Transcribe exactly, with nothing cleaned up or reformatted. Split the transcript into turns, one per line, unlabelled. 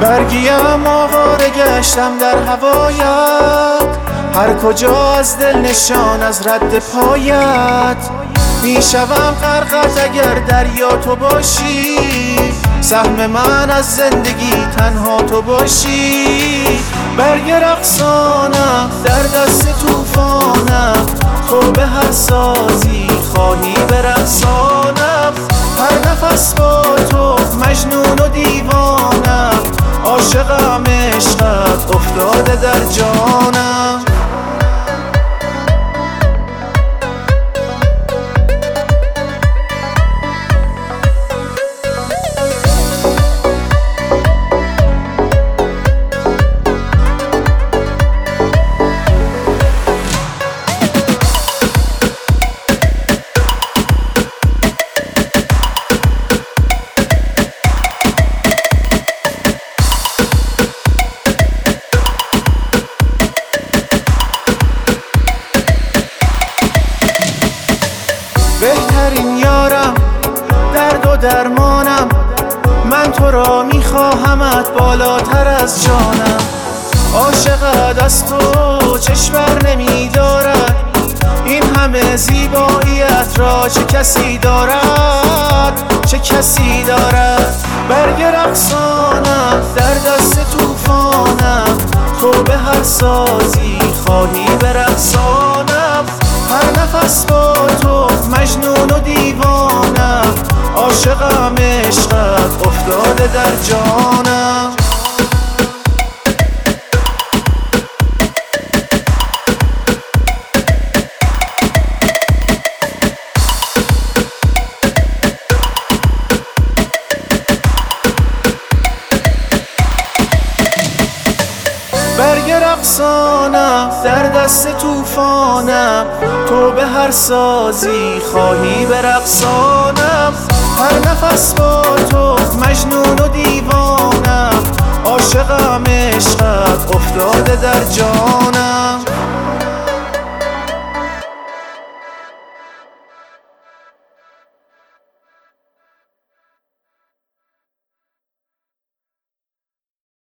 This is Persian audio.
برگیم آواره گشتم در هوایت، هر کجا از دل نشان از رد پایت. میشوم غرقت اگر دریا تو باشی، سهم من از زندگی تنها تو باشی. برگ رقصانم در دست توفانم، تو به هر سازی خواهی برقصانم. هر نفس با تو مجنون و دیوانم، عاشقم عشقت افتاده در جانم. بهترین یارم، درد و درمانم، من تو را میخواهمت بالاتر از جانم. عاشقت از تو چشم بر نمیدارد، این همه زیباییت را چه کسی دارد، چه کسی دارد. برگ رقصانم در دست توفانم، تو به هر سازی خواهی برقصانم. هر نفس با تو مجنون و دیوانم، عاشقم عشقت افتاده در جانم. برگ رقصانم در دست توفانم، تو به هر سازی خواهی برقصانم. هر نفس با تو مجنون و دیوانم، عاشقم عشقت افتاده در جانم.